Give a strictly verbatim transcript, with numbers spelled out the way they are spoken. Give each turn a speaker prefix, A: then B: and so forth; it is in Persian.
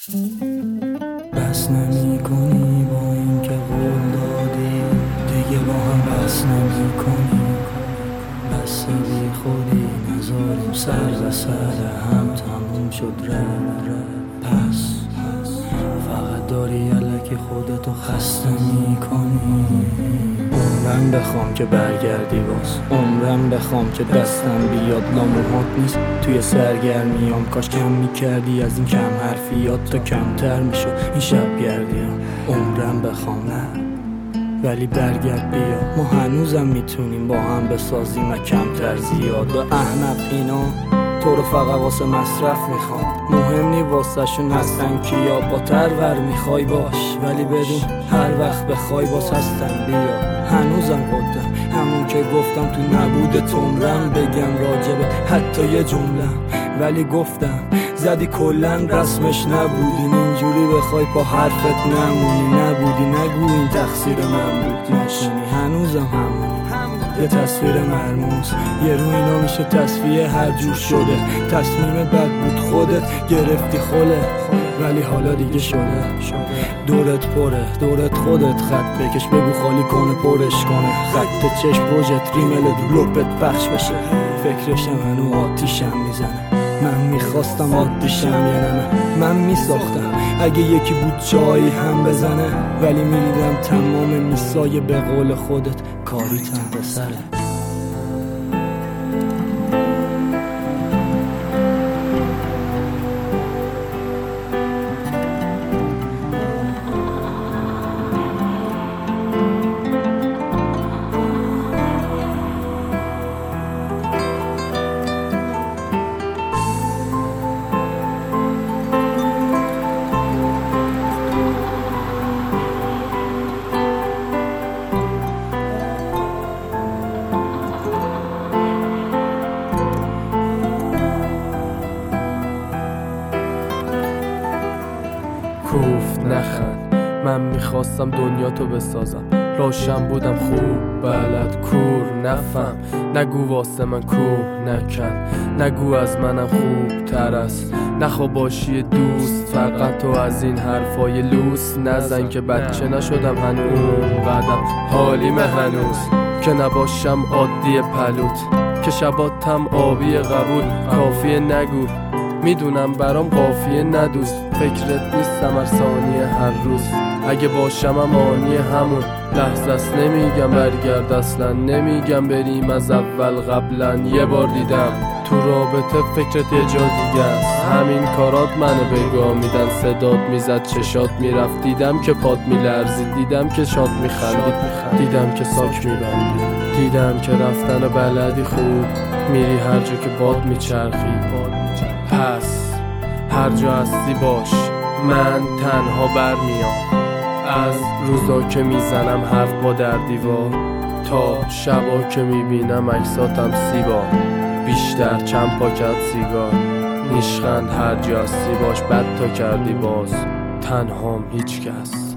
A: بس نمی کنی با این که قول دادی دیگه با هم بس نمی کنی، بس بی خودی نذاریم سر و سر هم تموم شد رفت. پس فقط داری الکی خودتو خسته می کنی. عمرم بخوام که برگردی باز، عمرم بخوام که دستم بیاد لاموهات نیست توی سرگرمیام. کاش کم میکردی از این کم حرفیات تا کمتر میشد این شب گردیام. عمرم بخوام نه ولی برگرد بیا، ما هنوزم میتونیم با هم بسازیم کمتر زیاد. و احمق اینا تو رو فقط واسه مصرف میخوام، مهم نی واسه شون هستن کیا. با ترور میخوای باش ولی بدون هر وقت بخوای باز هستن بیا. هنوزم قدرم همون که گفتم تو نبودت عمرم بگم راجبه حتی یه جمله، ولی گفتم زدی کلن رسمش نبودین. اینجوری بخوای با حرفت نمونی، نبودی نگو این تقصیر من بود. نشینی هنوزم همونی، یه تصویر مرموز یه رو اینا میشه تصفیه هر جور شده. تصمیم بد بود خودت گرفتی خله، ولی حالا دیگه شده. دورت پره دورت خودت خط بکش بگو خالی کنه پرش کنه. خط چشم بوجت ریمل دو لپت پخش بشه. فکرشم هنو آتیشم میزنه. من میخواستم عادیشم یه نمه من میساختم اگه یکی بود جایی هم بزنه، ولی میدیدم تمام میسای به قول خودت کاریتم به سره.
B: کوفت نخند، من میخواستم دنیا تو بسازم. راشم بودم خوب بلد کور نفهم. نگو واسه من کوه نکن، نگو از منم خوب تر است. نخوا باشی دوست فقط تو از این حرفای لوس نزن که بچه نشدم هنوز. قدم حالیمه هنوز که نباشم عادی پلوت، که شباتم آبی قبول کافیه نگو. میدونم برام قافیه ندوست، فکرت نیستم هر ثانیه هر روز. اگه باشم امانی همون لحظه است، نمیگم برگرد اصلا، نمیگم بریم از اول قبلا. یه بار دیدم تو رابطه فکرت یه جا دیگه است. همین کارات منو بگاه میدن، صدات میزد چشات میرفت. دیدم که پات میلرزید، دیدم که شاد میخندید، دیدم که ساک میبندی. دیدم که رفتن بلدی خوب میری هر جا که باد میچرخی. پس هر جا هستی باش، من تنها برمیام از روزا که میزنم حرف با در دیوار، تا شبا که میبینم عکساتم سیبا. بیشتر چند پاکت سیگار نیشخند. هر جا هستی باش بد تا کردی باز، تنهام هیچ کس.